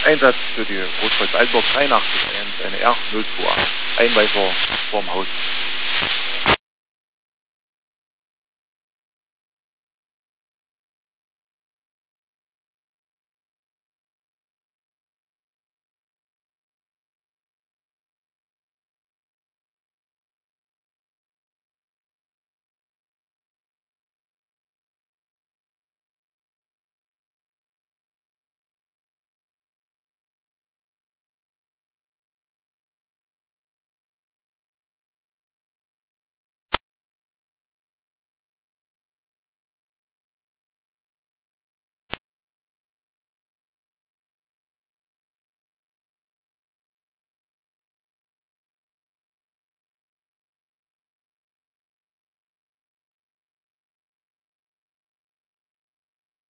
Einsatz für die Großkreuz Altenburg 83 1, eine R028, Einweiser vorm Haus.